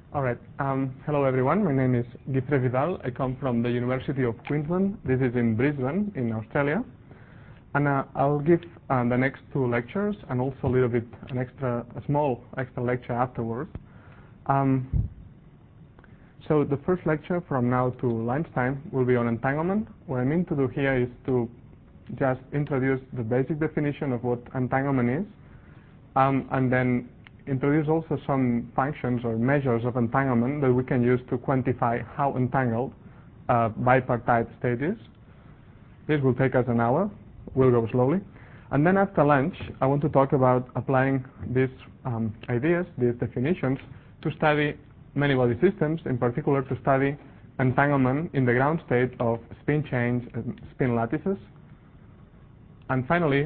All right. Hello, everyone. My name is Guifré Vidal. I come from the University of Queensland. This is in Brisbane, in Australia. And I'll give the next two lectures and also a little bit a small extra lecture afterwards. So the first lecture from now to lunchtime will be on entanglement. What I mean to do here is to just introduce the basic definition of what entanglement is, and then introduce also some functions or measures of entanglement that we can use to quantify how entangled a bipartite state is. This will take us an hour. We'll go slowly. And then after lunch, I want to talk about applying these ideas, these definitions, to study many-body systems, in particular to study entanglement in the ground state of spin chains and spin lattices. And finally,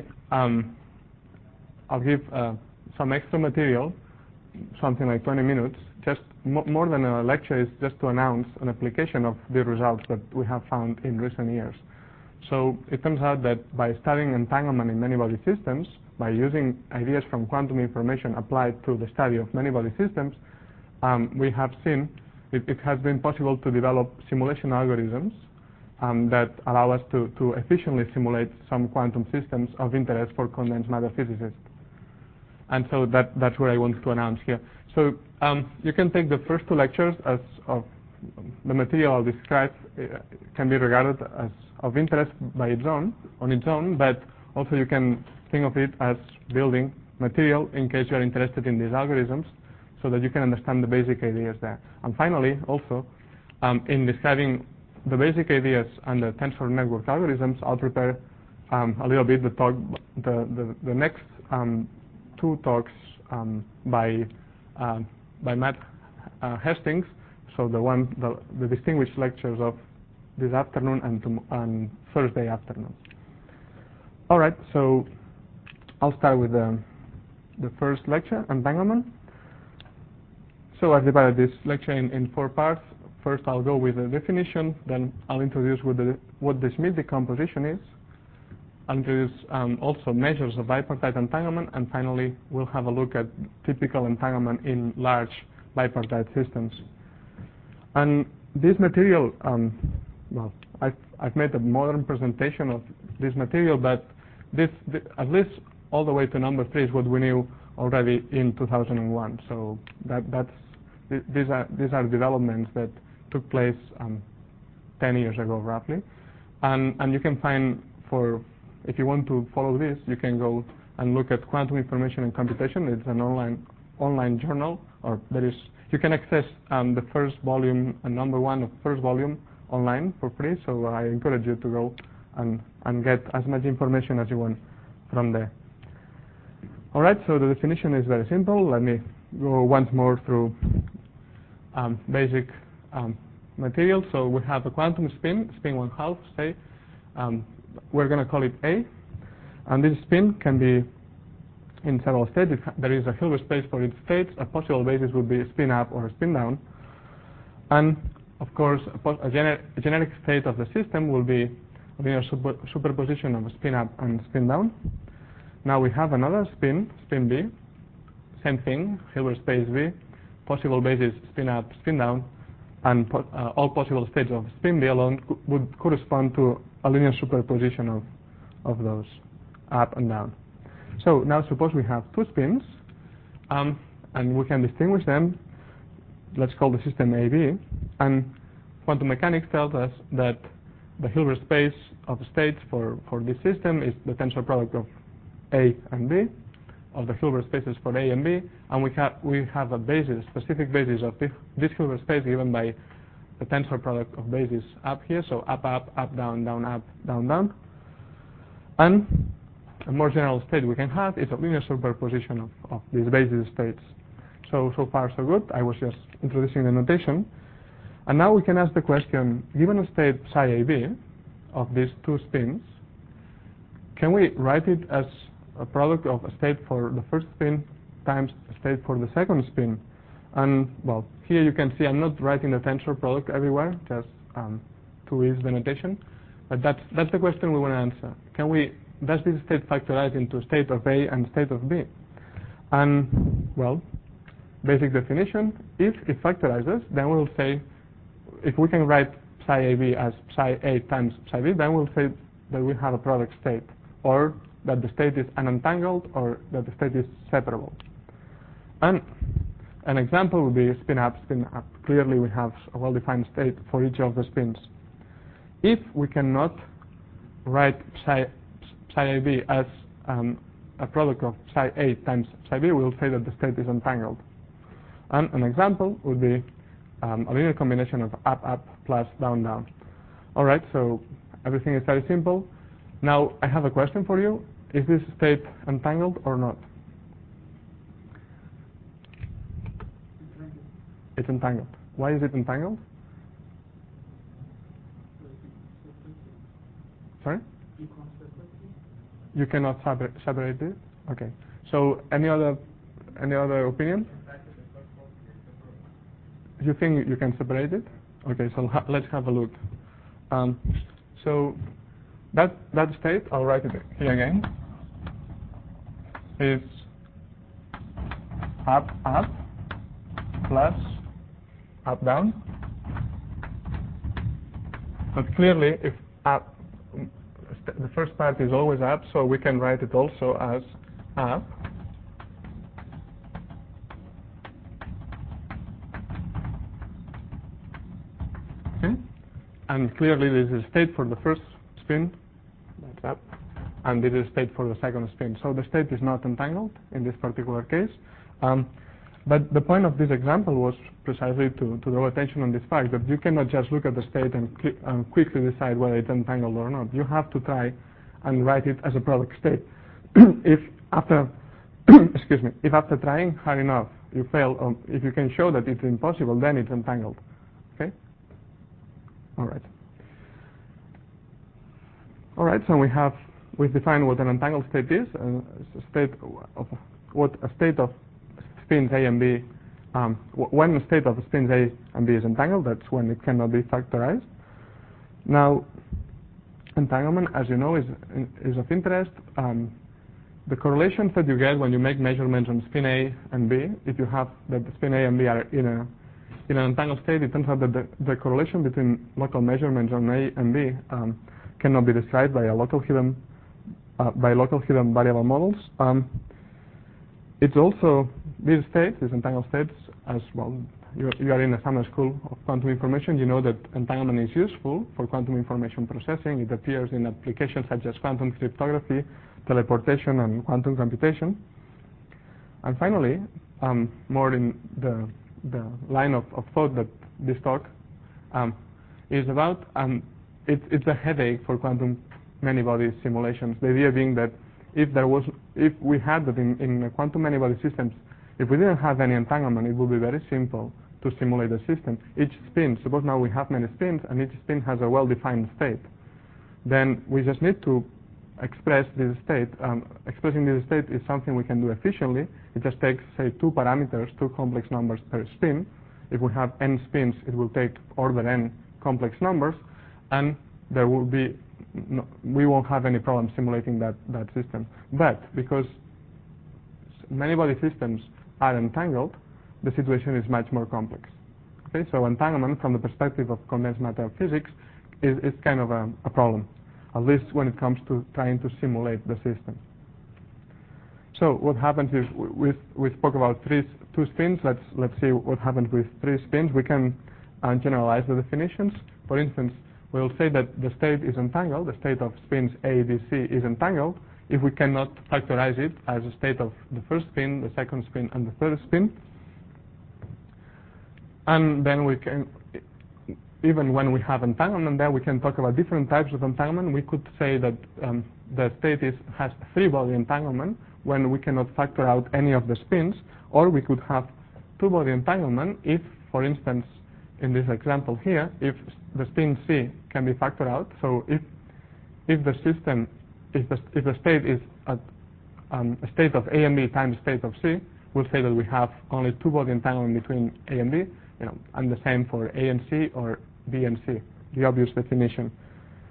I'll give some extra material, something like 20 minutes, just more than a lecture, is just to announce an application of the results that we have found in recent years. So it turns out that by studying entanglement in many-body systems, by using ideas from quantum information applied to the study of many-body systems, we have seen it has been possible to develop simulation algorithms that allow us to efficiently simulate some quantum systems of interest for condensed matter physicists. And so that's what I want to announce here. So you can take the first two lectures as of the material I'll describe can be regarded as of interest on its own, but also you can think of it as building material in case you are interested in these algorithms, so that you can understand the basic ideas there. And finally, also, in describing the basic ideas and the tensor network algorithms, I'll prepare a little bit the next two talks by Matt Hastings, so the distinguished lectures of this afternoon and Thursday afternoon. All right, so I'll start with the first lecture, entanglement. So I've divided this lecture in four parts. First, I'll go with the definition, then I'll introduce what the Schmidt decomposition is. I'll introduce also measures of bipartite entanglement, and finally, we'll have a look at typical entanglement in large bipartite systems. And this material, well, I've made a modern presentation of this material, but this at least all the way to number 3 is what we knew already in 2001. So these are developments that took place 10 years ago, roughly. And you can find, if you want to follow this, you can go and look at Quantum Information and Computation. It's an online journal, or you can access the first volume, number 1 of first volume online for free. So I encourage you to go and get as much information as you want from there. All right, so the definition is very simple. Let me go once more through basic material. So we have a quantum spin 1/2, say. We're going to call it A. And this spin can be in several states. There is a Hilbert space for its states. A possible basis would be a spin up or a spin down. And, of course, a generic state of the system will be a linear superposition of a spin up and spin down. Now we have another spin B. Same thing, Hilbert space B. Possible basis spin up, spin down, and all possible states of spin B alone would correspond to a linear superposition of those up and down. So now suppose we have two spins, and we can distinguish them. Let's call the system AB, and quantum mechanics tells us that the Hilbert space of states for this system is the tensor product of A and B, of the Hilbert spaces for A and B, and we have a basis, specific basis of this Hilbert space given by the tensor product of bases up here, so up, down, up, down. And a more general state we can have is a linear superposition of these basis states. So far so good. I was just introducing the notation. And now we can ask the question, given a state psi AB of these two spins, can we write it as a product of a state for the first spin times a state for the second spin? And, well, here you can see I'm not writing the tensor product everywhere, just to ease the notation. But that's the question we want to answer. Does this state factorize into state of A and state of B? And, well, basic definition. If it factorizes, then we'll say, if we can write psi AB as psi A times psi B, then we'll say that we have a product state, or that the state is unentangled, or that the state is separable. And an example would be spin up, spin up. Clearly we have a well-defined state for each of the spins. If we cannot write psi AB as a product of psi A times psi B, we'll say that the state is entangled. And an example would be a linear combination of up, up, plus down, down. All right, so everything is very simple. Now, I have a question for you. Is this state entangled or not? It's entangled. Why is it entangled? Sorry? You cannot separate it? Okay. So any other opinion? You think you can separate it? Okay, so let's have a look. So that state, I'll write it here again, is up, up, plus up, down. But clearly, if up, the first part is always up, so we can write it also as up. Okay? And clearly this is state for the first spin, that's up, and this is state for the second spin. So the state is not entangled in this particular case. But the point of this example was precisely to draw attention on this fact that you cannot just look at the state and quickly decide whether it's entangled or not. You have to try and write it as a product state. If after excuse me, if after trying hard enough you fail, or if you can show that it's impossible, then it's entangled. Okay? All right. All right. So we've defined what an entangled state is. It's a state of spins A and B. When the state of spins A and B is entangled, that's when it cannot be factorized. Now, entanglement, as you know, is of interest. The correlations that you get when you make measurements on spin A and B, if you have that the spin A and B are in an entangled state, it turns out that the correlation between local measurements on A and B cannot be described by local hidden variable models. It's also these entangled states, as well. You are in a summer school of quantum information. You know that entanglement is useful for quantum information processing. It appears in applications such as quantum cryptography, teleportation, and quantum computation. And finally, more in the line of thought that this talk is about, it's a headache for quantum many-body simulations. The idea being that if we had that in quantum many-body systems, if we didn't have any entanglement, it would be very simple to simulate the system. Each spin, suppose now we have many spins, and each spin has a well-defined state. Then we just need to express this state. Expressing this state is something we can do efficiently. It just takes, say, two parameters, two complex numbers per spin. If we have n spins, it will take order n complex numbers, and there will be we won't have any problem simulating that system. But because many-body systems are entangled, the situation is much more complex. Okay, so entanglement, from the perspective of condensed matter physics, is kind of a problem, at least when it comes to trying to simulate the system. So what happens is we spoke about two spins. Let's see what happens with three spins. We can generalize the definitions. For instance, we'll say that the state is entangled. The state of spins A, B, C is entangled if we cannot factorize it as a state of the first spin, the second spin, and the third spin. And then we can, even when we have entanglement there, we can talk about different types of entanglement. We could say that the state has three-body entanglement when we cannot factor out any of the spins, or we could have two-body entanglement if, for instance, in this example here, if the spin C can be factored out. So if the system, if the state is a state of A and B times state of C, we'll say that we have only two-body entanglement between A and B, and the same for A and C or B and C, the obvious definition.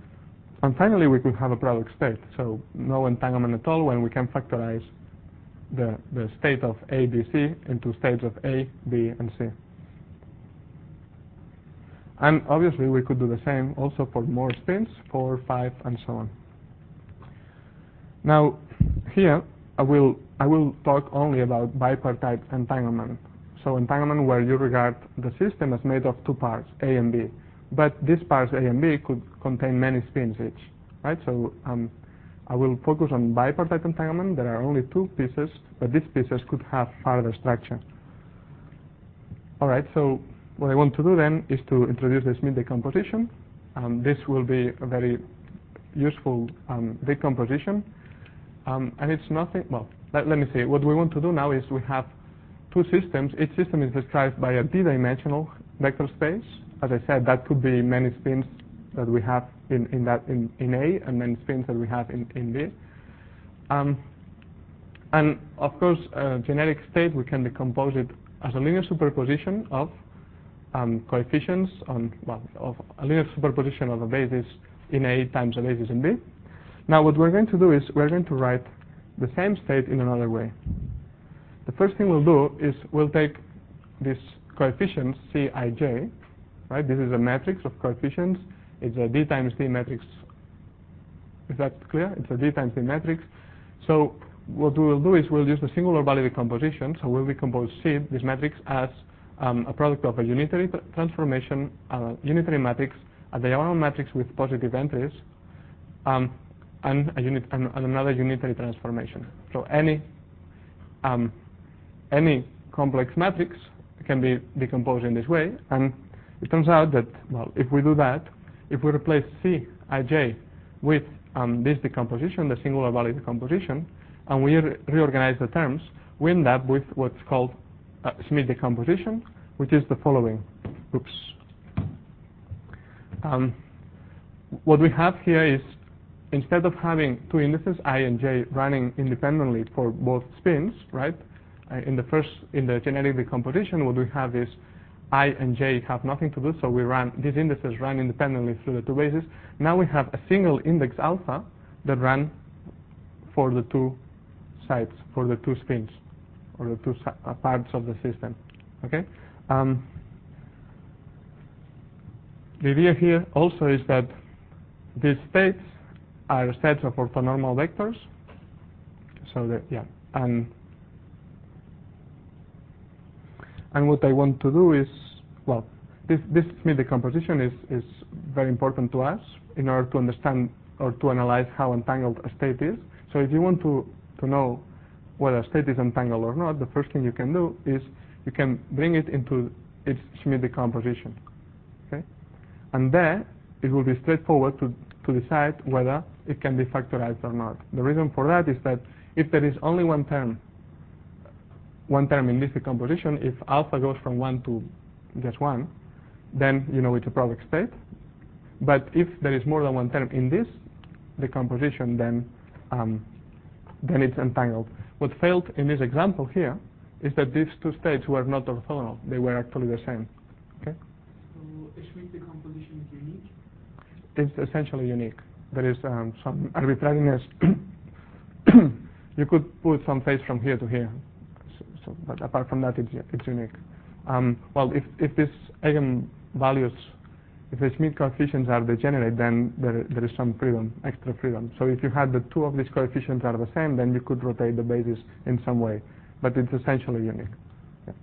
And finally, we could have a product state, so no entanglement at all when we can factorize the state of A, B, C into states of A, B, and C. And obviously, we could do the same also for more spins, 4, 5, and so on. Now, here, I will talk only about bipartite entanglement. So entanglement where you regard the system as made of two parts, A and B. But these parts, A and B, could contain many spins each, right? So I will focus on bipartite entanglement. There are only two pieces, but these pieces could have further structure. All right, so what I want to do then is to introduce the Schmidt decomposition. This will be a very useful decomposition. And it's nothing, well, let me see. What we want to do now is we have two systems. Each system is described by a d-dimensional vector space. As I said, that could be many spins that we have in A and many spins that we have in B. And of course, a generic state, we can decompose it as a linear superposition of coefficients of a linear superposition of a basis in A times a basis in B. Now what we're going to do is we're going to write the same state in another way. The first thing we'll do is we'll take these coefficients Cij, right? This is a matrix of coefficients. It's a D times D matrix. Is that clear? It's a D times D matrix. So what we will do is we'll use the singular value decomposition. So we'll decompose C, this matrix, as a product of a unitary transformation, a unitary matrix, a diagonal matrix with positive entries, and another unitary transformation. So any complex matrix can be decomposed in this way, and it turns out that, well, if we do that, if we replace Cij with this decomposition, the singular value decomposition, and we reorganize the terms, we end up with what's called Schmidt decomposition, which is the following. Oops. What we have here is, instead of having two indices, I and J, running independently for both spins, right? In the generic decomposition, what we have is I and J have nothing to do, so these indices run independently through the two bases. Now we have a single index alpha that ran for the two sides, for the two spins, or the two parts of the system. Okay. The idea here also is that these states are sets of orthonormal vectors. So that, yeah, and what I want to do is, well, this Schmidt decomposition is very important to us in order to understand or to analyze how entangled a state is. So if you want to know whether a state is entangled or not, the first thing you can do is you can bring it into its Schmidt decomposition. Okay, and there it will be straightforward to decide whether it can be factorized or not. The reason for that is that if there is only one term in this decomposition, if alpha goes from 1 to just 1, then you know it's a product state. But if there is more than one term in this decomposition, then it's entangled. What failed in this example here is that these two states were not orthogonal. They were actually the same. Okay? So a Schmidt decomposition is unique? It's essentially unique. There is some arbitrariness. You could put some phase from here to here. But apart from that, it's unique. Well, if these eigenvalues, if the Schmidt coefficients are degenerate, then there is some freedom, extra freedom. So if you had the two of these coefficients are the same, then you could rotate the basis in some way. But it's essentially unique. Yeah.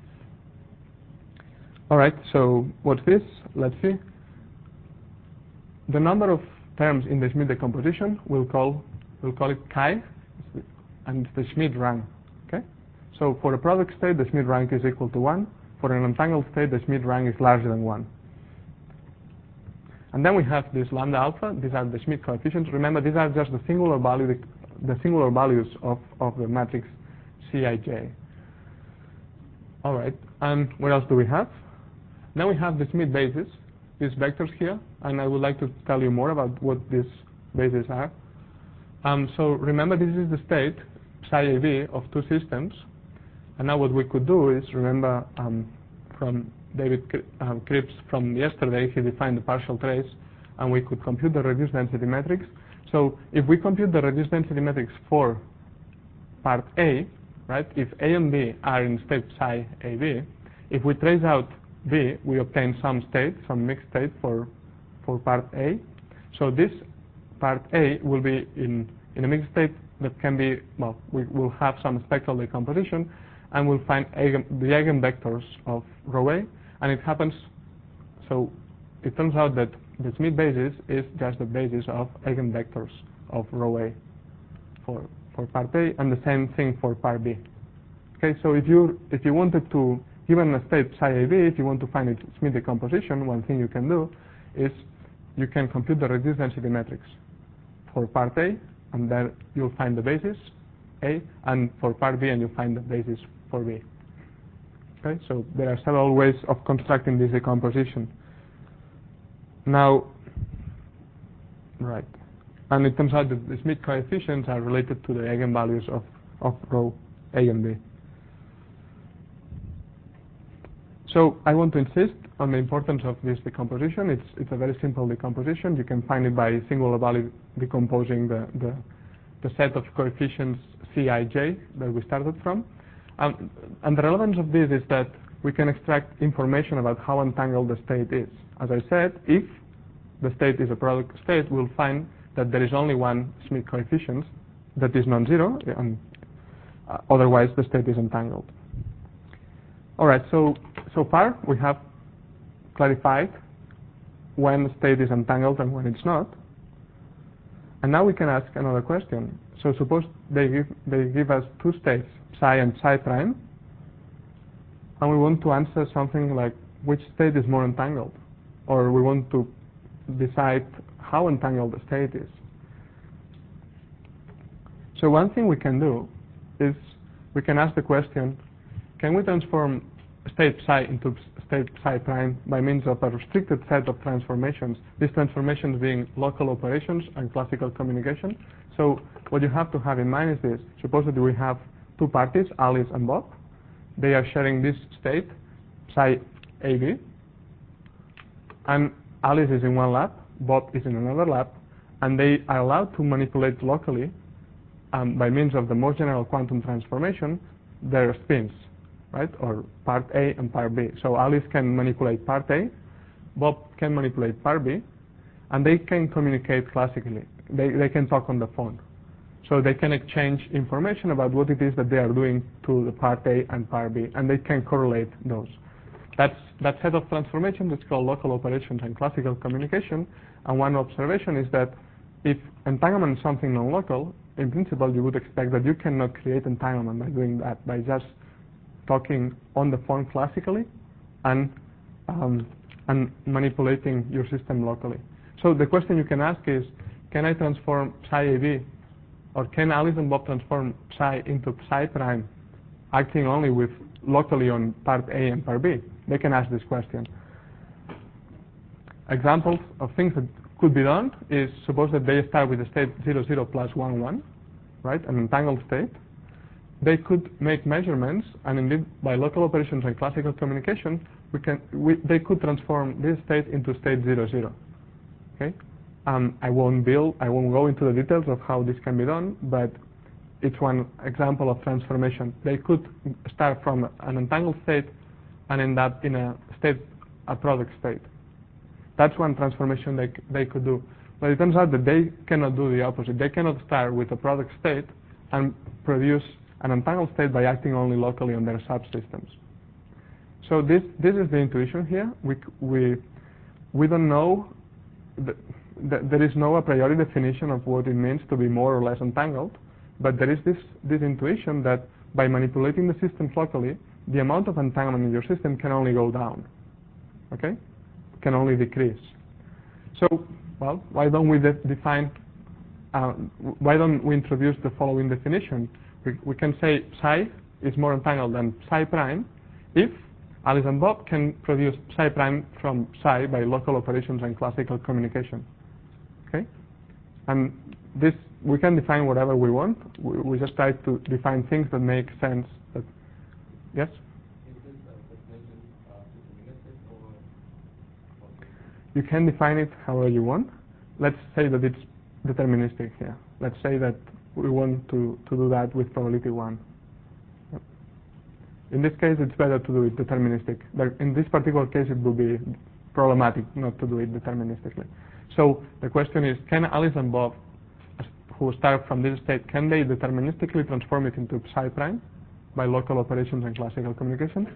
All right, so what's this? Let's see. The number of terms in the Schmidt decomposition, we'll call it chi, and it's the Schmidt rank. Okay? So for a product state, the Schmidt rank is equal to 1. For an entangled state, the Schmidt rank is larger than 1. And then we have this lambda alpha. These are the Schmidt coefficients. Remember, these are just the singular values of the matrix Cij. All right. And what else do we have? Now we have the Schmidt basis, these vectors here, and I would like to tell you more about what these bases are. So remember, this is the state psi AB of two systems. And now what we could do is, remember from David Cripps from yesterday, he defined the partial trace, and we could compute the reduced density matrix. So if we compute the reduced density matrix for part A, right? If A and B are in state psi AB, if we trace out B, we obtain some state, some mixed state for part A. So this part A will be in a mixed state that can be, well, we will have some spectral decomposition, and we'll find the eigenvectors of rho A, and it happens, so it turns out that the Schmidt basis is just the basis of eigenvectors of rho A for part A, and the same thing for part B. Okay, so if you wanted to, given a state psi AB, if you want to find its Schmidt decomposition, one thing you can do is you can compute the reduced density metrics for part A, and then you'll find the basis A, and for part B, and you'll find the basis for B. Okay, so there are several ways of constructing this decomposition. Now, right, and it turns out that the Schmidt coefficients are related to the eigenvalues of rho A and B. So I want to insist on the importance of this decomposition. It's a very simple decomposition. You can find it by singular value decomposing the set of coefficients Cij that we started from. And the relevance of this is that we can extract information about how entangled the state is. As I said, if the state is a product state, we'll find that there is only one Schmidt coefficient that is non-zero, and otherwise the state is entangled. All right, so far we have clarified when the state is entangled and when it's not. And now we can ask another question. So suppose they give us two states, psi and psi prime, and we want to answer something like which state is more entangled, or we want to decide how entangled the state is. So one thing we can do is we can ask the question, can we transform state psi into state psi prime by means of a restricted set of transformations, these transformations being local operations and classical communication? So what you have to have in mind is this. Suppose that we have two parties, Alice and Bob. They are sharing this state, psi AB, and Alice is in one lab, Bob is in another lab, and they are allowed to manipulate locally by means of the most general quantum transformation their spins, right, or part A and part B. So Alice can manipulate part A, Bob can manipulate part B, and they can communicate classically. They can talk on the phone. So they can exchange information about what it is that they are doing to the part A and part B, and they can correlate those. That set of transformations is called local operations and classical communication, and one observation is that if entanglement is something non-local, in principle you would expect that you cannot create entanglement by doing that, by just talking on the phone classically and manipulating your system locally. So the question you can ask is, can I transform psi AB, or can Alice and Bob transform psi into psi prime, acting only with locally on part A and part B? They can ask this question. Examples of things that could be done is, suppose that they start with a state 0, 0 plus 1, 1, right, an entangled state. They could make measurements, and indeed by local operations and classical communication, they could transform this state into state 0, 0. Okay, I won't go into the details of how this can be done, but it's one example of transformation. They could start from an entangled state and end up in a product state. That's one transformation they could do. But it turns out that they cannot do the opposite. They cannot start with a product state and produce an entangled state by acting only locally on their subsystems. So this is the intuition here. We don't know. There is no a priori definition of what it means to be more or less entangled, but there is this intuition that by manipulating the systems locally, the amount of entanglement in your system can only go down. Okay, can only decrease. So, well, why don't we define? Why don't we introduce the following definition? We can say psi is more entangled than psi prime if Alice and Bob can produce psi prime from psi by local operations and classical communication. Okay, and this we can define whatever we want. We just try to define things that make sense. Yes. Is this definition deterministic or? You can define it however you want. Let's say that it's deterministic here. Let's say that we want to do that with probability 1. In this case, it's better to do it deterministic. But in this particular case, it will be problematic not to do it deterministically. So the question is, can Alice and Bob, who start from this state, can they deterministically transform it into psi prime by local operations and classical communication?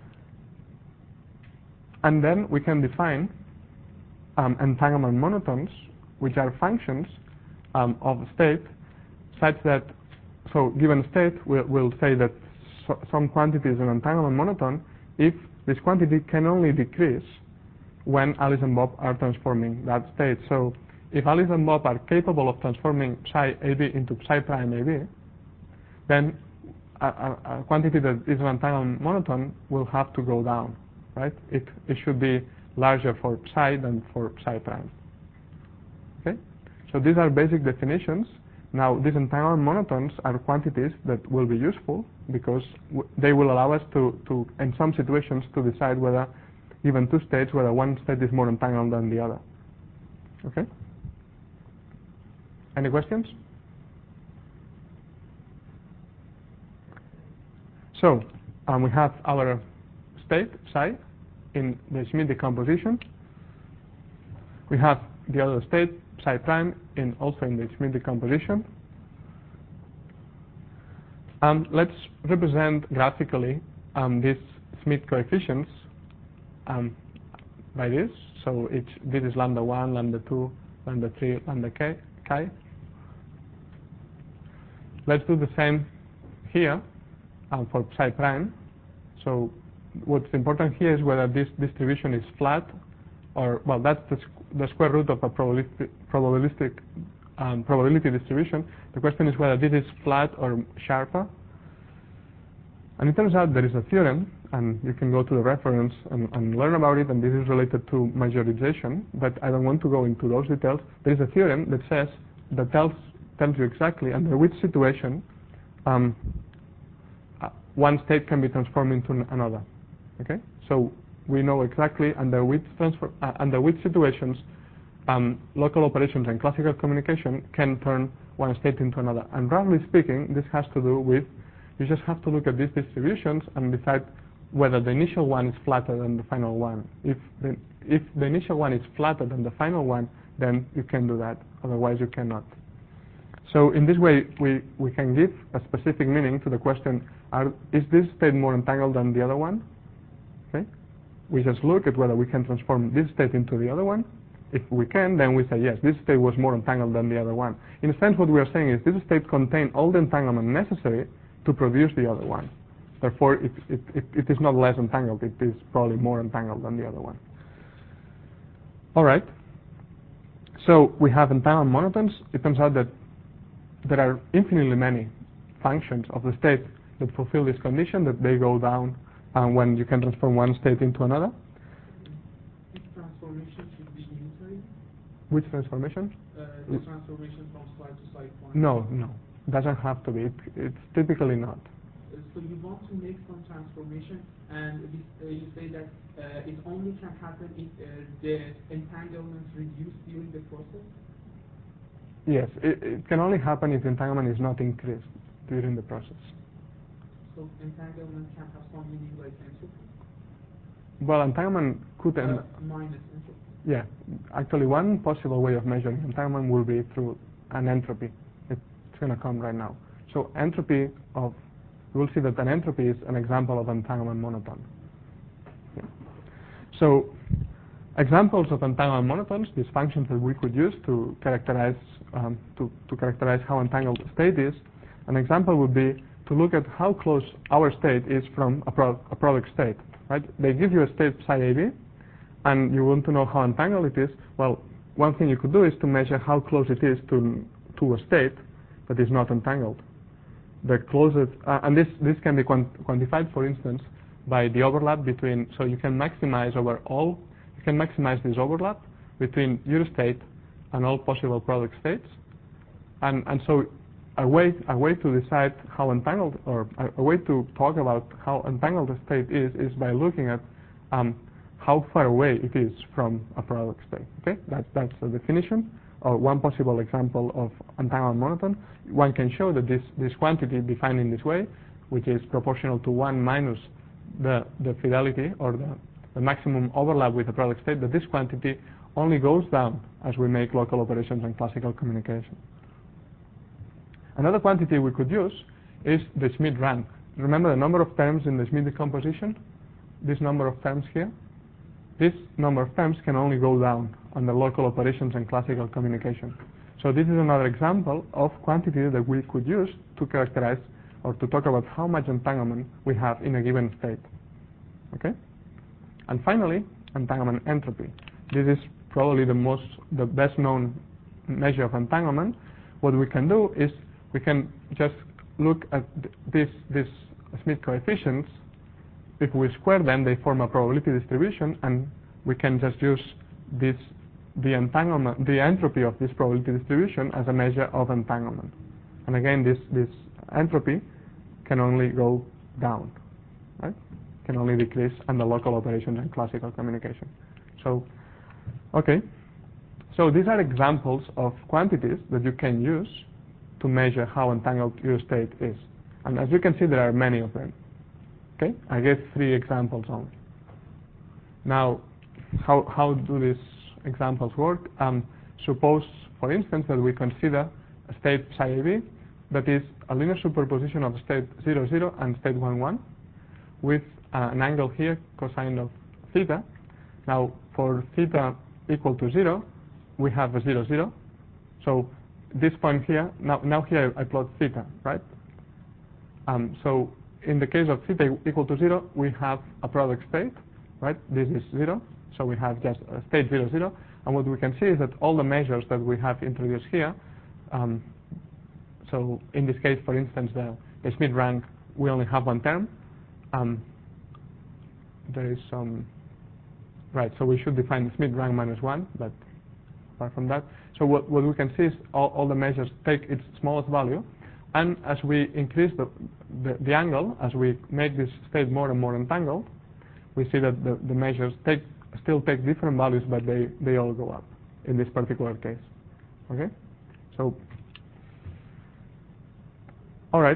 And then we can define entanglement monotons, which are functions of state, such that, so given state, we'll say that some quantity is an entanglement monoton if this quantity can only decrease when Alice and Bob are transforming that state. So if Alice and Bob are capable of transforming psi AB into psi prime AB, then a quantity that is an entanglement monoton will have to go down, right? It should be larger for psi than for psi prime. Okay? So these are basic definitions. Now, these entanglement monotons are quantities that will be useful because they will allow us to, in some situations, to decide whether, given two states, whether one state is more entangled than the other. Okay? Any questions? So, we have our state, psi, in the Schmidt decomposition. We have the other state, psi prime, also in the Schmidt decomposition. Let's represent graphically these Schmidt coefficients by this. So this is lambda 1, lambda 2, lambda 3, lambda chi. Let's do the same here for psi prime. So what's important here is whether this distribution is flat or, well, that's the square root of a probability distribution. The question is whether this is flat or sharper. And it turns out there is a theorem, and you can go to the reference and learn about it, and this is related to majorization, but I don't want to go into those details. There is a theorem that says, that tells you exactly under which situation one state can be transformed into another. Okay? So we know exactly under which situations local operations and classical communication can turn one state into another. And roughly speaking, this has to do with, you just have to look at these distributions and decide whether the initial one is flatter than the final one. If the initial one is flatter than the final one, then you can do that. Otherwise, you cannot. So in this way, we can give a specific meaning to the question, is this state more entangled than the other one? Okay? We just look at whether we can transform this state into the other one. If we can, then we say, yes, this state was more entangled than the other one. In a sense, what we are saying is this state contains all the entanglement necessary to produce the other one. Therefore, it is not less entangled. It is probably more entangled than the other one. All right. So we have entanglement monotons. It turns out that there are infinitely many functions of the state that fulfill this condition, that they go down when you can transform one state into another. This transformation should be unitary? Which transformation? The transformation from slide to slide point. No. Doesn't have to be. It's typically not. So you want to make some transformation, and you say that it only can happen if the entanglement reduced during the process? Yes, it can only happen if the entanglement is not increased during the process. So entanglement can have some meaning like entropy? Well, entanglement could... minus entropy. Yeah, actually one possible way of measuring entanglement will be through an entropy. It's going to come right now. So entropy of... We'll see that an entropy is an example of entanglement monoton. Yeah. So examples of entanglement monotons, these functions that we could use to characterize how entangled the state is. An example would be to look at how close our state is from a product state. Right? They give you a state psi AB, and you want to know how entangled it is. Well, one thing you could do is to measure how close it is to a state that is not entangled. The closest, and this can be quantified, for instance, by the overlap between. So you can maximize this overlap between your state and all possible product states, and so a way to decide how entangled, or a way to talk about how entangled a state is by looking at how far away it is from a product state. Okay, that's the definition, or one possible example of entanglement monoton. One can show that this quantity defined in this way which is proportional to 1 minus the fidelity or the maximum overlap with the product state, that this quantity only goes down as we make local operations and classical communication. Another quantity we could use is the Schmidt rank. Remember the number of terms in the Schmidt decomposition? This number of terms here? This number of terms can only go down under local operations and classical communication. So this is another example of quantity that we could use to characterize or to talk about how much entanglement we have in a given state. Okay? And finally, entanglement entropy. This is probably the best known measure of entanglement. What we can do is we can just look at this Schmidt coefficients. If we square them, they form a probability distribution, and we can just use the entropy of this probability distribution as a measure of entanglement. And again, this entropy can only go down, right? Can only decrease under local operations and classical communication. So, okay. So these are examples of quantities that you can use to measure how entangled your state is. And as you can see, there are many of them. Okay? I gave 3 examples only. Now, how do these examples work? Suppose, for instance, that we consider a state psi AB that is a linear superposition of state 0, 0 and state 1, 1 with an angle here, cosine of theta. Now, for theta equal to 0, we have a 0, 0. So this point here, now here I plot theta, right? So in the case of theta equal to 0, we have a product state, right? This is 0, so we have just a state 0, 0. And what we can see is that all the measures that we have introduced here, so in this case, for instance, the Schmidt rank, we only have one term. There is some, right, so we should define the Schmidt rank minus 1, but apart from that, so what we can see is all the measures take its smallest value, and as we increase the angle, as we make this state more and more entangled, we see that the measures still take different values, but they all go up in this particular case. Okay? So, all right.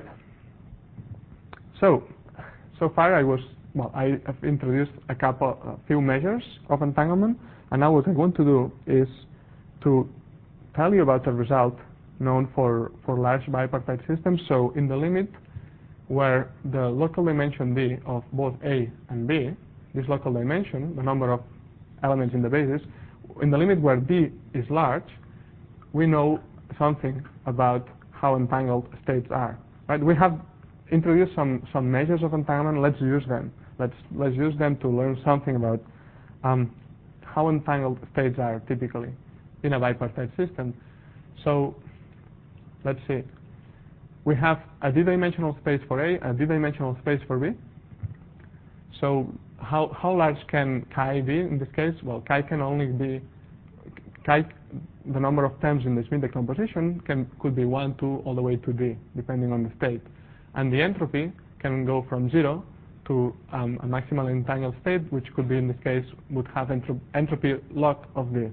So far I have introduced a few measures of entanglement, and now what I want to do is to tell you about a result known for large bipartite systems. So in the limit where the local dimension D of both A and B, this local dimension, the number of elements in the basis, in the limit where D is large, we know something about how entangled states are. Right? We have introduced some measures of entanglement. Let's use them. Let's use them to learn something about how entangled states are typically in a bipartite system. So let's see. We have a d-dimensional space for A, a d-dimensional space for B. So how large can chi be in this case? Well, chi can only be the number of terms in the Schmidt decomposition could be 1, 2, all the way to D, depending on the state. And the entropy can go from 0 to a maximal entangled state, which could be, in this case, would have entropy log of D.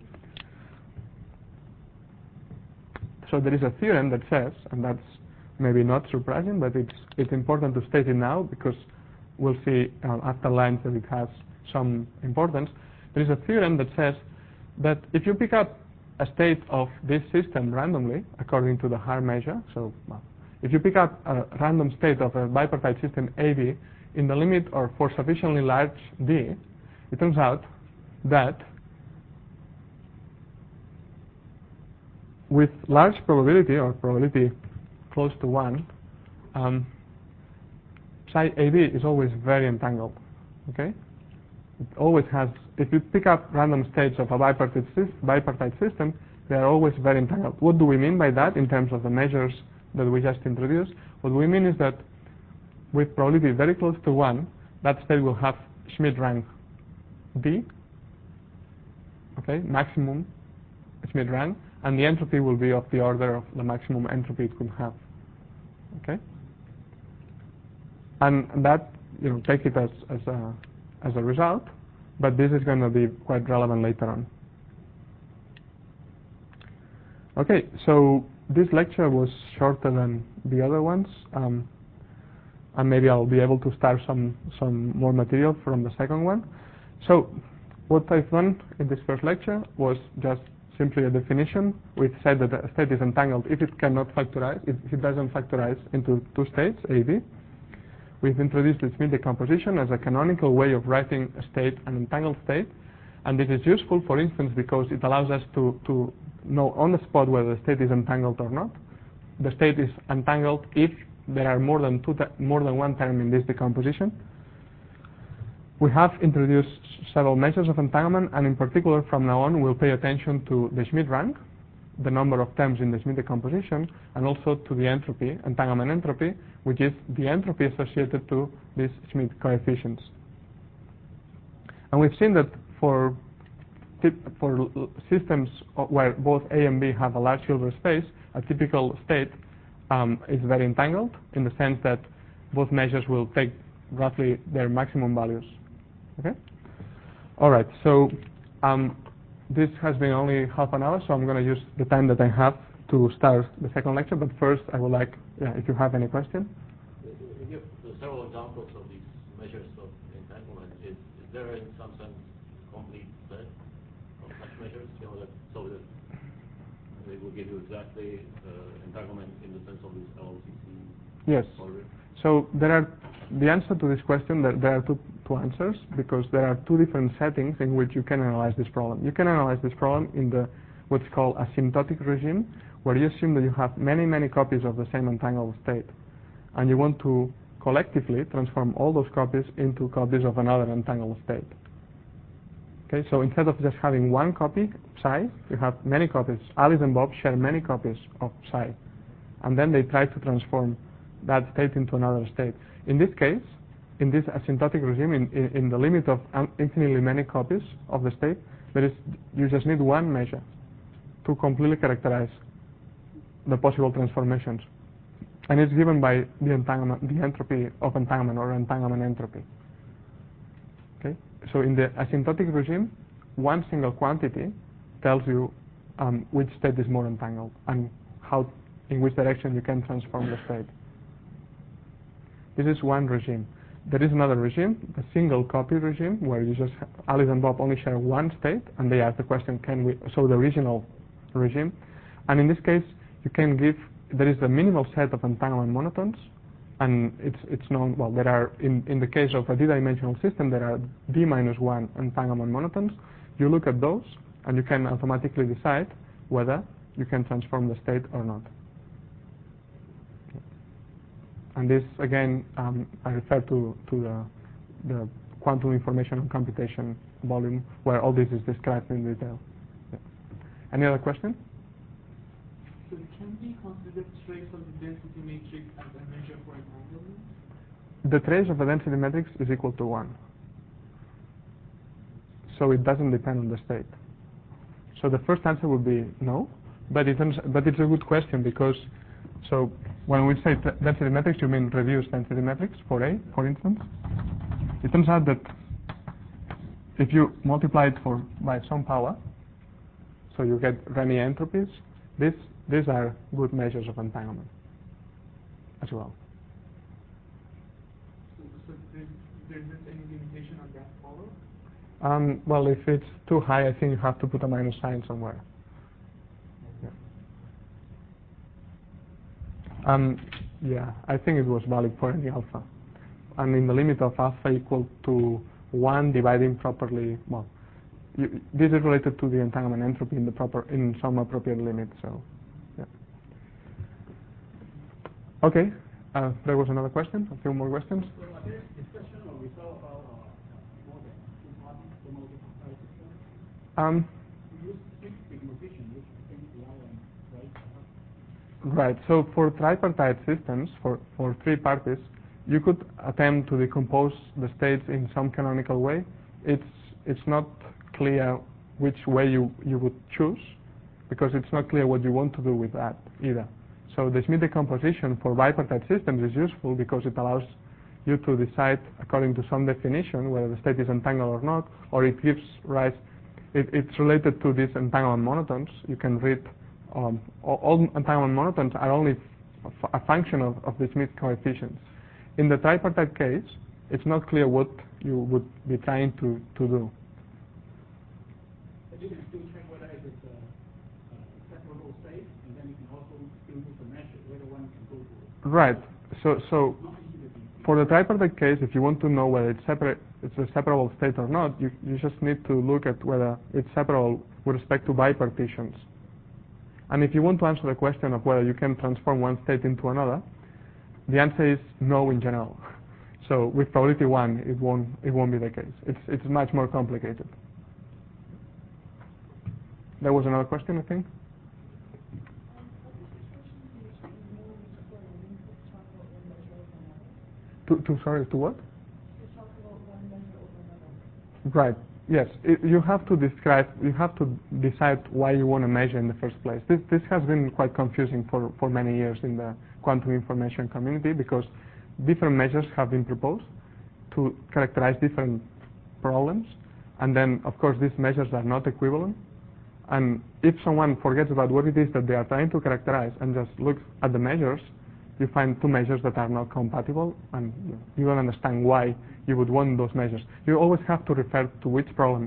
So there is a theorem that says, and that's maybe not surprising, but it's important to state it now because we'll see after lines that it has some importance. There is a theorem that says that if you pick up a state of this system randomly, according to the Haar measure, so if you pick up a random state of a bipartite system AB in the limit or for sufficiently large D, it turns out that with large probability, or probability close to 1, psi AB is always very entangled. Okay? It always has, if you pick up random states of a bipartite system, they are always very entangled. What do we mean by that in terms of the measures that we just introduced? What we mean is that with probability very close to 1, that state will have Schmidt rank D, okay, maximum Schmidt rank, and the entropy will be of the order of the maximum entropy it could have. Okay? And that, take it as a result, but this is going to be quite relevant later on. Okay, so this lecture was shorter than the other ones. and maybe I'll be able to start some more material from the second one. So what I've done in this first lecture was just simply a definition. We've said that a state is entangled if it cannot factorize, if it doesn't factorize into two states, A, B. We've introduced the Schmidt decomposition as a canonical way of writing a state, an entangled state, and this is useful, for instance, because it allows us to know on the spot whether the state is entangled or not. The state is entangled if there are more than one term in this decomposition. We have introduced several measures of entanglement, and in particular from now on we'll pay attention to the Schmidt rank, the number of terms in the Schmidt decomposition, and also to the entropy, entanglement entropy, which is the entropy associated to these Schmidt coefficients. And we've seen that for systems where both A and B have a large Hilbert space, a typical state is very entangled in the sense that both measures will take roughly their maximum values. Okay? All right, so this has been only half an hour, so I'm going to use the time that I have to start the second lecture, but first I would like, if you have any question. You give several examples of these measures of entanglement. Is there in some sense complete set of such measures, so that they will give you exactly entanglement in the sense of this LLCC? Yes. So the answer to this question, there are two answers, because there are two different settings in which you can analyze this problem. You can analyze this problem in the what's called asymptotic regime, where you assume that you have many copies of the same entangled state, and you want to collectively transform all those copies into copies of another entangled state. Okay, so instead of just having one copy, psi, you have many copies. Alice and Bob share many copies of psi, and then they try to transform that state into another state. In this case, in this asymptotic regime, in the limit of infinitely many copies of the state, you just need one measure to completely characterize the possible transformations, and it's given by the entropy of entanglement, or entanglement entropy. Okay, so in the asymptotic regime, one single quantity tells you which state is more entangled and in which direction you can transform the state. This is one regime. There is another regime, the single copy regime, where you just Alice and Bob only share one state, and they ask the question, the original regime. And in this case, you can give, there is a minimal set of entanglement monotones, and it's known, well, there are, in the case of a d-dimensional system, there are d-1 entanglement monotones. You look at those, and you can automatically decide whether you can transform the state or not. And this, again, I refer to the quantum information and computation volume, where all this is described in detail. Yeah. Any other question? So can we consider trace of the density matrix as a measure for entanglement? The trace of a density matrix is equal to 1. So it doesn't depend on the state. So the first answer would be no, but it's a good question, because so when we say density matrix, you mean reduced density matrix for A, for instance. It turns out that if you multiply it by some power, so you get Remy entropies, these are good measures of entanglement as well. So there isn't any limitation on that power? Well, if it's too high, I think you have to put a minus sign somewhere. Yeah, I think it was valid for any alpha. And in the limit of alpha equal to 1 dividing properly, well, this is related to the entanglement entropy in some appropriate limit, so, yeah. Okay, there was another question, a few more questions. So this discussion or result about model, two-party multi-party system, we use Schmidt decomposition, which I think is right? Right, so for tripartite systems, for three parties, you could attempt to decompose the states in some canonical way. It's not clear which way you would choose, because it's not clear what you want to do with that either. So the Schmidt decomposition for bipartite systems is useful because it allows you to decide according to some definition whether the state is entangled or not, or it gives rise, it's related to these entanglement monotones. You can read all entanglement monotones are only a function of the Schmidt coefficients. in the tripartite case, it's not clear what you would be trying to do. But you can still check whether it is a separable state, and then you can also still use the measure whether one can go to. Right. So for the tripartite case, if you want to know whether it's a separable state or not, you just need to look at whether it's separable with respect to bipartitions. And if you want to answer the question of whether you can transform one state into another, the answer is no in general. So with probability 1, it won't be the case. It's much more complicated. There was another question, I think. Sorry, to what? Right. Yes. You have to decide why you want to measure in the first place. This has been quite confusing for many years in the quantum information community, because different measures have been proposed to characterize different problems, and then of course these measures are not equivalent. And if someone forgets about what it is that they are trying to characterize and just looks at the measures, you find two measures that are not compatible, and you don't understand why you would want those measures. You always have to refer to which problem,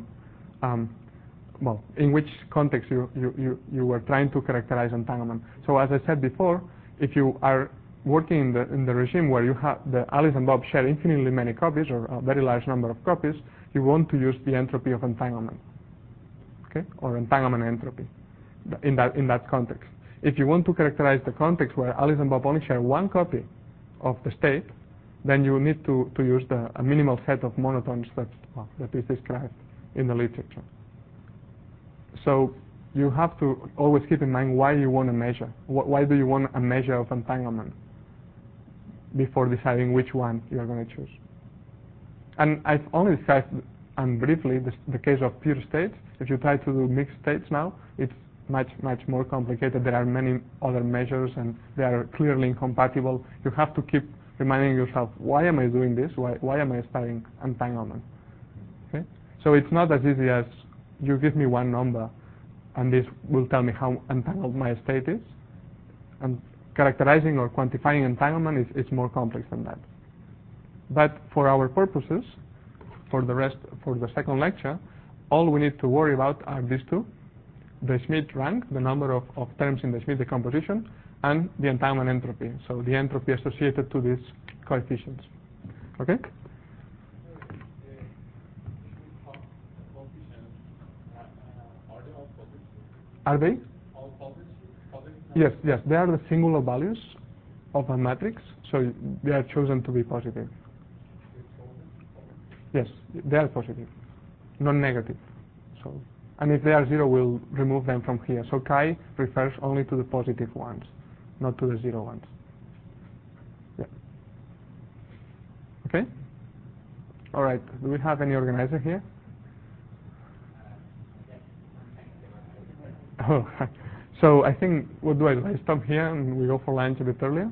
in which context you were trying to characterize entanglement. So as I said before, if you are working in the regime where you have the Alice and Bob share infinitely many copies, or a very large number of copies, you want to use the entropy of entanglement, okay, or entanglement entropy in that context. If you want to characterize the context where Alice and Bob only share one copy of the state, then you need to use a minimal set of monotones that is described in the literature. So you have to always keep in mind why you want to measure. Why do you want a measure of entanglement before deciding which one you are going to choose? And I've only described briefly the case of pure states. If you try to do mixed states now, it's much more complicated. There are many other measures, and they are clearly incompatible. You have to keep reminding yourself, why am I doing this? Why am I studying entanglement? Okay? So it's not as easy as you give me one number and this will tell me how entangled my state is. And characterizing or quantifying entanglement is more complex than that. But for our purposes, for the second lecture, all we need to worry about are these two: the Schmidt rank, the number of terms in the Schmidt decomposition, and the entanglement entropy, so the entropy associated to these coefficients. Okay? Are they? All positive? Yes, they are the singular values of a matrix, so they are chosen to be positive. Yes, they are positive, non-negative. So, and if they are 0, we'll remove them from here. So chi refers only to the positive ones, not to the 0 ones. Yeah. Okay? All right. Do we have any organizer here? Oh, so I think, what do? I stop here and we go for lunch a bit earlier?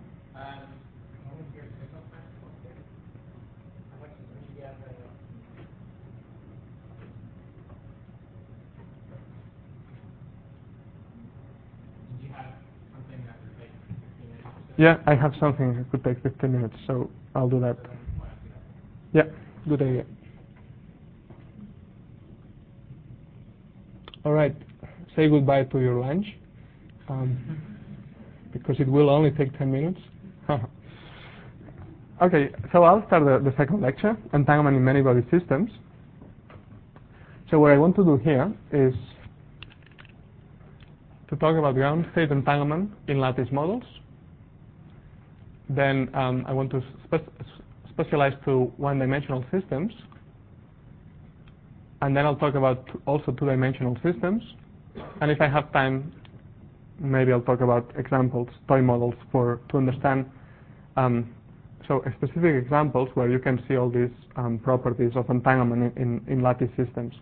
Yeah, I have something that could take 15 minutes, so I'll do that. Yeah, good idea. All right, say goodbye to your lunch, because it will only take 10 minutes. Okay, so I'll start the second lecture, entanglement in many-body systems. So what I want to do here is to talk about ground state entanglement in lattice models. Then I want to specialize to one-dimensional systems. And then I'll talk about also two-dimensional systems. And if I have time, maybe I'll talk about examples, toy models, to understand so specific examples where you can see all these properties of entanglement in lattice systems.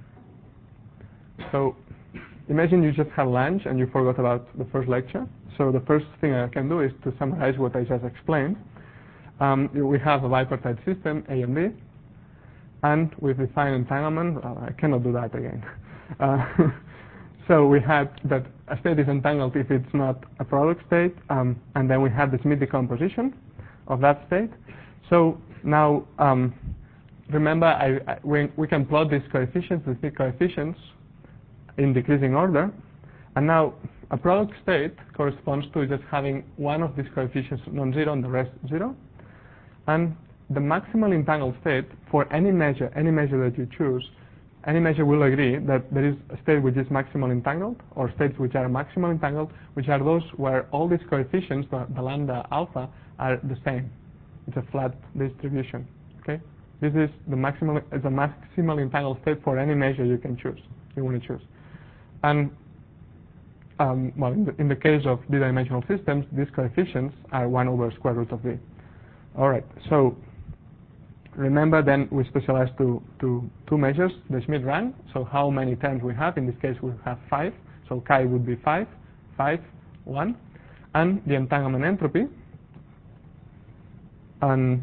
So imagine you just had lunch and you forgot about the first lecture. So the first thing I can do is to summarize what I just explained. We have a bipartite system, A and B, and we've defined entanglement. I cannot do that again. So we had that a state is entangled if it's not a product state, and then we had the Schmidt decomposition of that state. So now, remember, we can plot these coefficients, the three coefficients, in decreasing order. And now, a product state corresponds to just having one of these coefficients non-zero and the rest 0. And the maximal entangled state for any measure that you choose, any measure will agree that there is a state which is maximal entangled, or states which are maximal entangled, which are those where all these coefficients, the lambda alpha, are the same. It's a flat distribution. Okay, this is the maximal. It's a maximal entangled state for any measure you can choose. You want to choose, and well, in the case of d-dimensional systems, these coefficients are 1 over square root of d. All right, so remember then we specialize to two measures, the Schmidt rank, so how many terms we have. In this case we have 5, so chi would be 5, 5, 1, and the entanglement entropy, and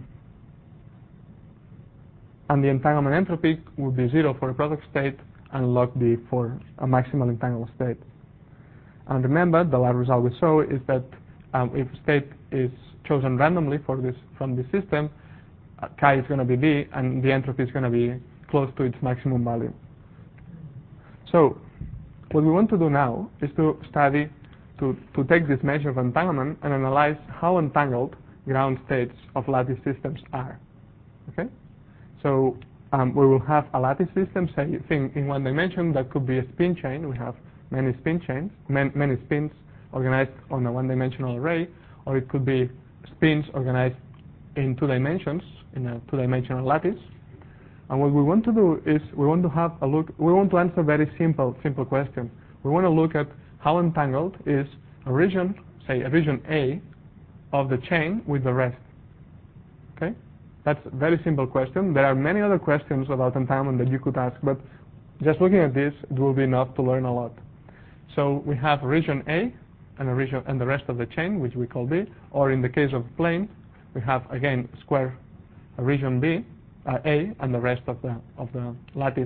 the entanglement entropy would be 0 for a product state and log d for a maximal entangled state. And remember, the last result we saw is that if state is chosen randomly from this system, chi is going to be d, and the entropy is going to be close to its maximum value. So what we want to do now is to study, to take this measure of entanglement and analyze how entangled ground states of lattice systems are. Okay? So we will have a lattice system, say, thing in one dimension that could be a spin chain. We have many spin chains, many spins organized on a one-dimensional array, or it could be spins organized in 2 dimensions, in a 2-dimensional lattice. And what we want to do is we want to have a look. We want to answer a very simple question. We want to look at how entangled is a region, say a region A, of the chain with the rest. Okay, that's a very simple question. There are many other questions about entanglement that you could ask, but just looking at this, it will be enough to learn a lot. So we have region A and the rest of the chain, which we call B, or in the case of plane, we have again a region B, A, and the rest of the lattice.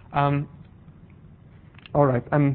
All right, and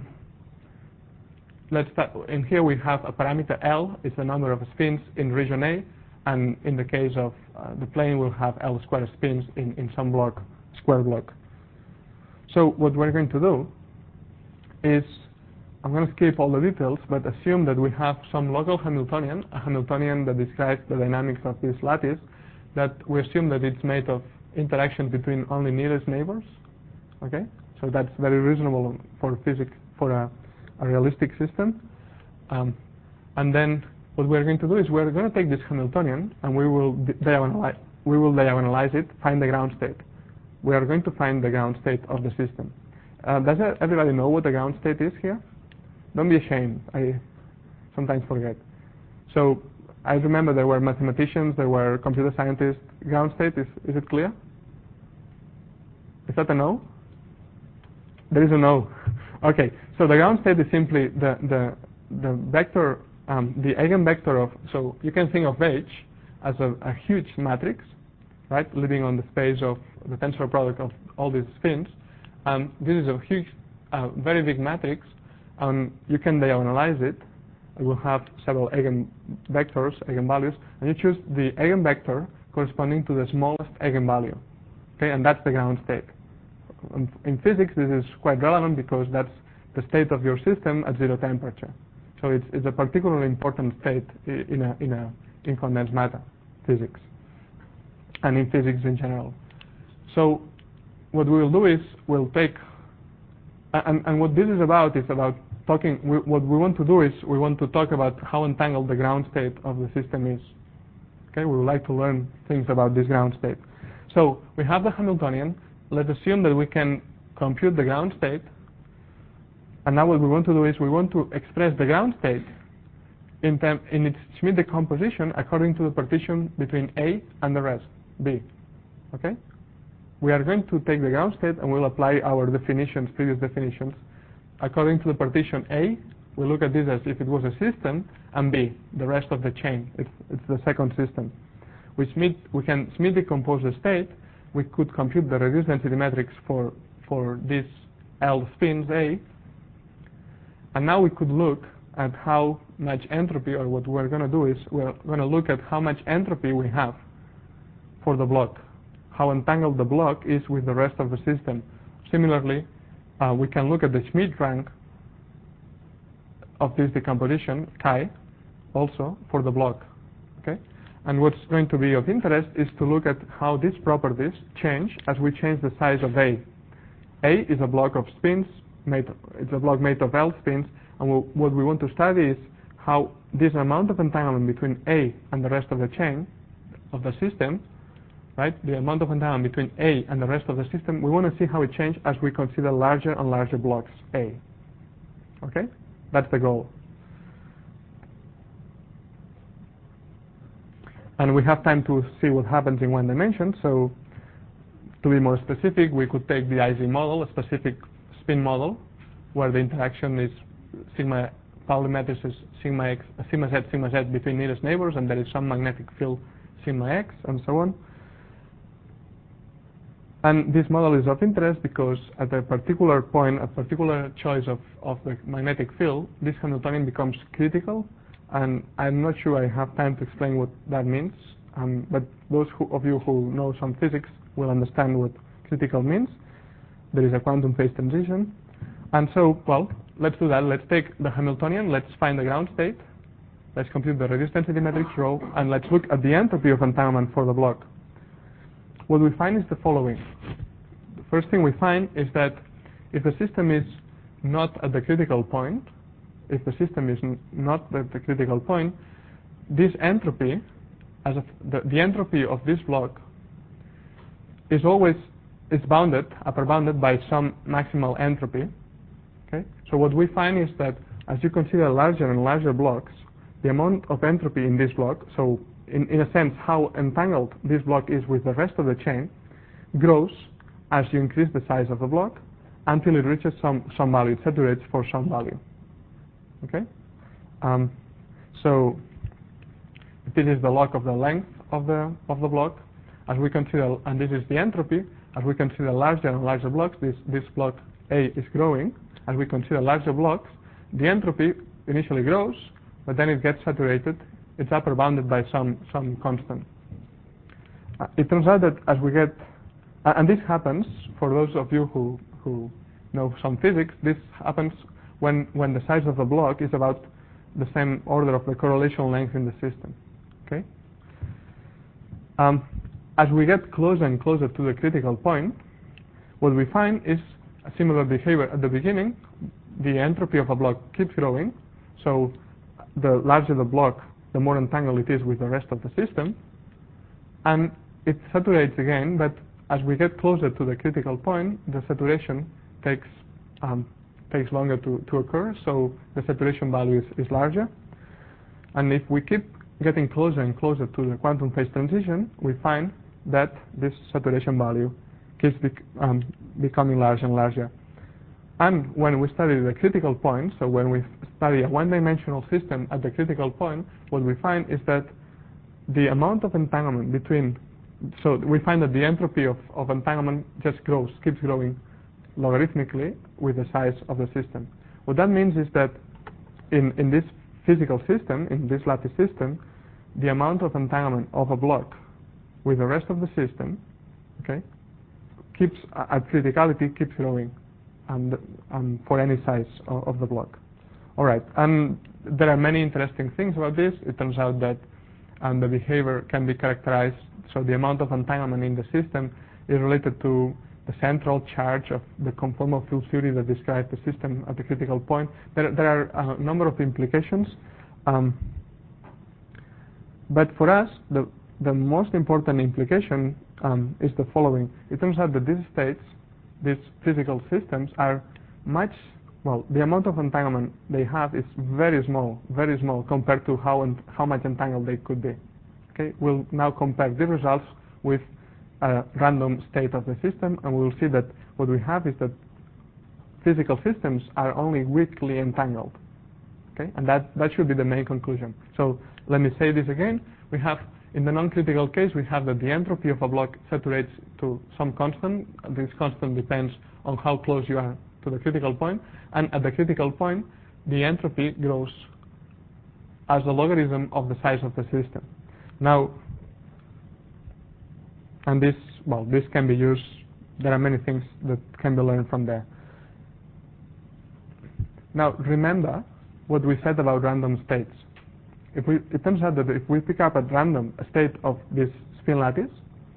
let's start. In here we have a parameter L, is the number of spins in region A, and in the case of the plane, we'll have L square spins in some square block. So what we're going to do is, I'm going to skip all the details, but assume that we have some local Hamiltonian, a Hamiltonian that describes the dynamics of this lattice, that we assume that it's made of interaction between only nearest neighbors. Okay, so that's very reasonable for physics, for a realistic system. And then what we're going to do is we're going to take this Hamiltonian and we will diagonalize it, find the ground state. We are going to find the ground state of the system. Does everybody know what the ground state is here? Don't be ashamed. I sometimes forget. So I remember there were mathematicians, there were computer scientists. Ground state, is it clear? Is that a no? There is a no. Okay, so the ground state is simply the vector, the eigenvector of, so you can think of H as a huge matrix, right, living on the space of the tensor product of all these spins. This is a huge, very big matrix, and you can diagonalize it. It will have several eigenvectors, eigenvalues, and you choose the eigenvector corresponding to the smallest eigenvalue. Okay, and that's the ground state. In physics, this is quite relevant because that's the state of your system at 0 temperature. So it's a particularly important state in condensed matter physics, and in physics in general. So what we will do is we'll take, and what this is about talking, what we want to do is we want to talk about how entangled the ground state of the system is. Okay, we would like to learn things about this ground state. So we have the Hamiltonian. Let's assume that we can compute the ground state. And now what we want to do is we want to express the ground state in its Schmidt decomposition according to the partition between A and the rest, B. Okay? We are going to take the ground state and we'll apply our definitions, previous definitions. According to the partition A, we look at this as if it was a system, and B, the rest of the chain. It's the second system. We can Schmidt decompose the state. We could compute the reduced density matrix for this L spins A. And now we could look at how much entropy, or what we're going to do is we're going to look at how much entropy we have for the block, how entangled the block is with the rest of the system. Similarly, we can look at the Schmidt rank of this decomposition, chi, also for the block. Okay? And what's going to be of interest is to look at how these properties change as we change the size of A. A is a block of spins, it's a block made of L spins, and what we want to study is how this amount of entanglement between A and the rest of the chain of the system, right? The amount of entanglement between A and the rest of the system, we want to see how it changes as we consider larger and larger blocks A. Okay? That's the goal. And we have time to see what happens in one dimension, so to be more specific, we could take the IZ model, a specific spin model, where the interaction is sigma, Pauli matrices sigma x, sigma z between nearest neighbors, and there is some magnetic field sigma x, and so on. And this model is of interest because at a particular point, a particular choice of the magnetic field, this Hamiltonian becomes critical. And I'm not sure I have time to explain what that means, but those of you who know some physics will understand what critical means. There is a quantum phase transition. And so, well, let's do that. Let's take the Hamiltonian, let's find the ground state, let's compute the reduced density matrix rho, and let's look at the entropy of entanglement for the block. What we find is the following. The first thing we find is that if the system is not at the critical point, if the system is not at the critical point, this entropy, the entropy of this block is always bounded, upper bounded by some maximal entropy. Okay? So what we find is that as you consider larger and larger blocks, the amount of entropy in this block, so in a sense how entangled this block is with the rest of the chain, grows as you increase the size of the block until it reaches some value, it saturates for some value. Okay, so this is the log of the length of the block. As we consider, and this is the entropy. As we consider larger and larger blocks, this block A is growing. As we consider larger blocks, the entropy initially grows, but then it gets saturated. It's upper bounded by some constant. It turns out that as we get, and this happens for those of you who know some physics, this happens when the size of the block is about the same order of the correlation length in the system. Okay. As we get closer and closer to the critical point, what we find is a similar behavior. At the beginning, the entropy of a block keeps growing, so the larger the block, the more entangled it is with the rest of the system, and it saturates again, but as we get closer to the critical point, the saturation takes longer to occur, so the saturation value is larger. And if we keep getting closer and closer to the quantum phase transition, we find that this saturation value keeps becoming larger and larger. And when we study the critical point, so when we study a one-dimensional system at the critical point, what we find is that the amount of entanglement between, so we find that the entropy of entanglement just grows, keeps growing logarithmically with the size of the system. What that means is that in this physical system, in this lattice system, the amount of entanglement of a block with the rest of the system, okay, keeps at criticality keeps growing, and for any size of the block. All right, and there are many interesting things about this. It turns out that the behavior can be characterized, so the amount of entanglement in the system is related to the central charge of the conformal field theory that describes the system at the critical point. There are a number of implications, but for us, the most important implication is the following. It turns out that these states, these physical systems, are much, well, the amount of entanglement they have is very small compared to how much entangled they could be. Okay, we'll now compare the results with a random state of the system, and we'll see that what we have is that physical systems are only weakly entangled. Okay, and that should be the main conclusion. So let me say this again. We have, in the non-critical case, we have that the entropy of a block saturates to some constant. This constant depends on how close you are to the critical point, and at the critical point, the entropy grows as the logarithm of the size of the system. Now, And this can be used. There are many things that can be learned from there. Now, remember what we said about random states. It turns out that if we pick up at random a state of this spin lattice,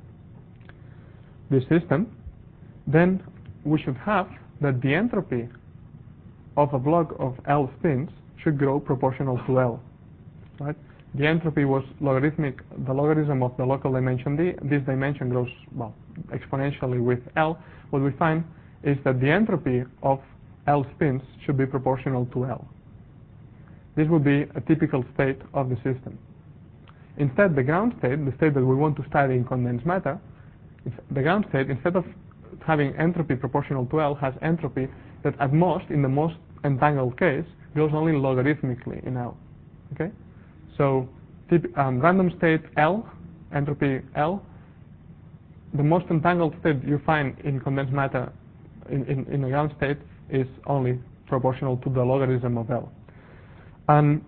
this system, then we should have that the entropy of a block of L spins should grow proportional to L, right? The entropy was logarithmic, the logarithm of the local dimension D. This dimension grows, exponentially with L. What we find is that the entropy of L spins should be proportional to L. This would be a typical state of the system. Instead, the ground state, the state that we want to study in condensed matter, the ground state, instead of having entropy proportional to L, has entropy that at most, in the most entangled case, grows only logarithmically in L. Okay? So random state L, entropy L, the most entangled state you find in condensed matter in a ground state is only proportional to the logarithm of L. And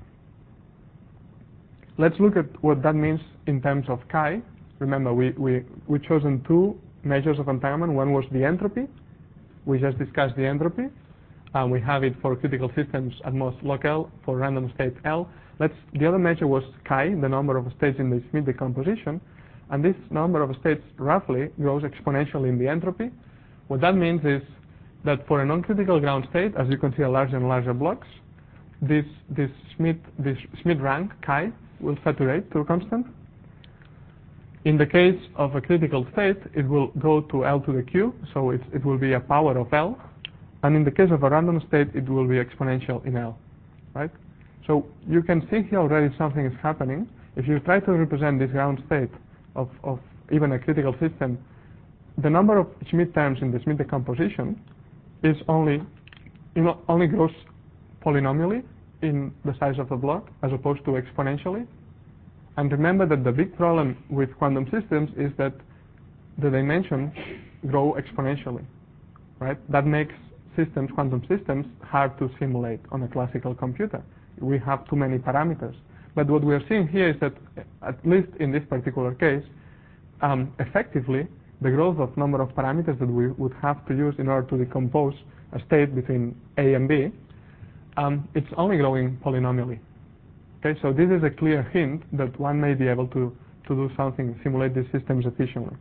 let's look at what that means in terms of chi. Remember, we chosen two measures of entanglement. One was the entropy. We just discussed the entropy. We have it for critical systems at most log L, for random state L. The other measure was chi, the number of states in the Schmidt decomposition. And this number of states roughly grows exponentially in the entropy. What that means is that for a non-critical ground state, as you consider larger and larger blocks, this Schmidt rank chi will saturate to a constant. In the case of a critical state, it will go to L to the Q, so it will be a power of L. And in the case of a random state, it will be exponential in L, right? So you can see here already something is happening. If you try to represent this ground state of even a critical system, the number of Schmidt terms in the Schmidt decomposition is only grows polynomially in the size of the block as opposed to exponentially. And remember that the big problem with quantum systems is that the dimensions grow exponentially, right? That makes quantum systems, hard to simulate on a classical computer. We have too many parameters. But what we are seeing here is that, at least in this particular case, effectively, the growth of number of parameters that we would have to use in order to decompose a state between A and B, it's only growing polynomially. Okay, so this is a clear hint that one may be able to do something, simulate these systems efficiently.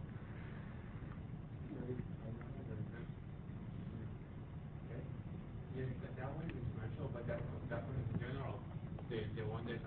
Yes, that one is commercial, but that one is general. The one that,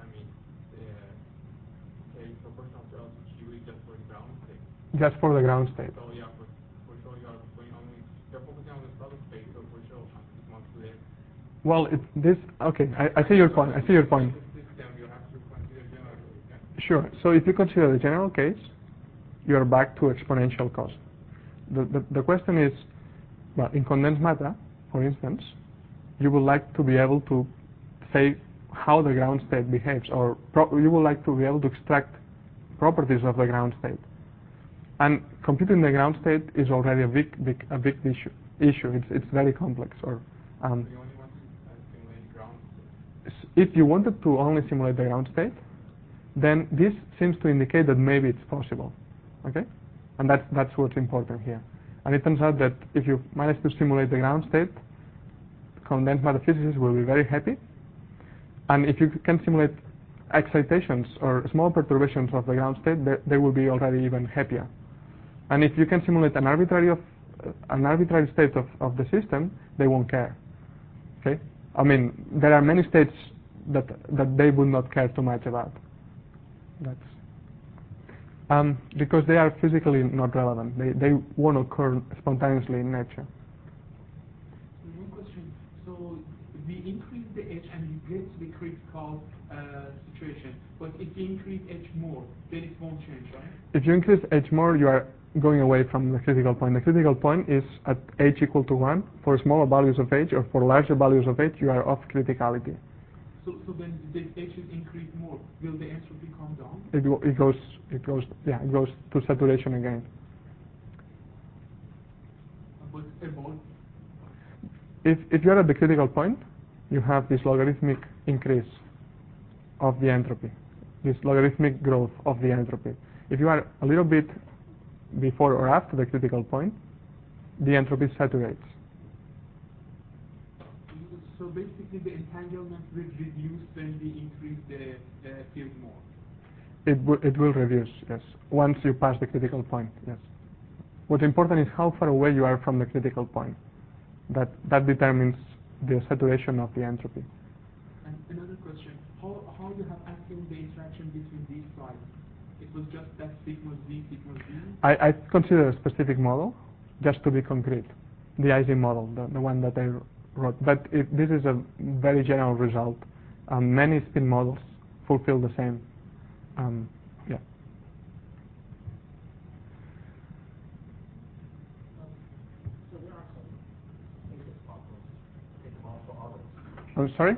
is proportional to L to Q is just for the ground state. Just for the ground state. So yeah, for sure you are going only, you're focusing on the solid state, so for sure it's not clear. Well, okay, I see your point. You have to consider general case, yeah? Sure. So if you consider the general case, you are back to exponential cost. The question is, well, in condensed matter, for instance, you would like to be able to say how the ground state behaves, or you would like to be able to extract properties of the ground state. And computing the ground state is already a big issue. It's very complex. Or You only want to simulate ground state. if you wanted to only simulate the ground state, then this seems to indicate that maybe it's possible. Okay, and that's what's important here. And it turns out that if you manage to simulate the ground state, condensed matter physicists will be very happy. And if you can simulate excitations or small perturbations of the ground state, they will be already even happier. And if you can simulate an arbitrary state of the system, they won't care. Okay, I mean, there are many states that they would not care too much about. That's because they are physically not relevant. They won't occur spontaneously in nature. One question. So we increase the H and you get to the critical situation. But if you increase H more, then it won't change, right? If you increase H more, you are going away from the critical point. The critical point is at H equal to 1. For smaller values of H or for larger values of H, you are off criticality. So when the H is increased more, will the entropy come down? It goes to saturation again. But about? If you are at the critical point, you have this logarithmic increase of the entropy, this logarithmic growth of the entropy. If you are a little bit before or after the critical point, the entropy saturates. So basically the entanglement will reduce when we increase the field more. It will reduce, yes, once you pass the critical point, yes. What's important is how far away you are from the critical point. That determines the saturation of the entropy. And another question, how you have assumed the interaction between these sides? It was just that sigma z, sigma z? I consider a specific model, just to be concrete. The Ising model, the one that I wrote. But this is a very general result. Many spin models fulfill the same. Yeah. So there are some spaces problems for others. I'm sorry?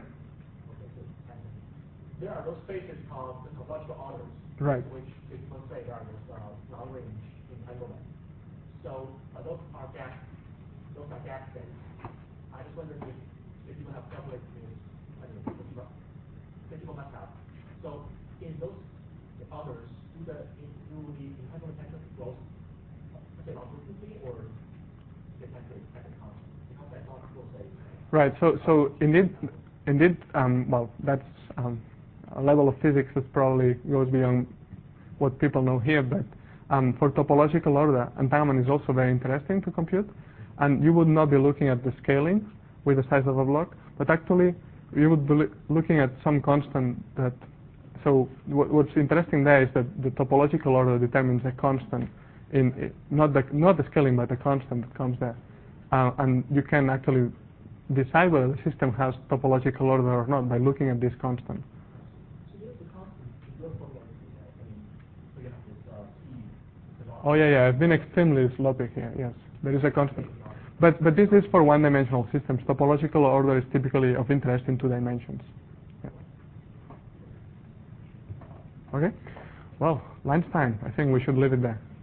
There are those spaces called the topological orders, Right. which people say are this long-range entanglement. So those are gap states. I just wondered if you have calculated this, critical method. So in those orders, do the entanglement factor grows longitudinally or the factor constant? Because I thought people say. Right. So indeed, well, that's a level of physics that probably goes beyond what people know here. But for topological order, entanglement is also very interesting to compute. And you would not be looking at the scaling with the size of a block, but actually you would be looking at some constant that. So what's interesting there is that the topological order determines a constant in not the scaling, but the constant that comes there, and you can actually decide whether the system has topological order or not by looking at this constant. So there's the constant in your formula. So you have this Oh yeah, I've been extremely sloppy here. Yes, there is a constant, but this is for one-dimensional systems. Topological order is typically of interest in 2 dimensions. Yeah. Okay. Well, lunchtime. I think we should leave it there.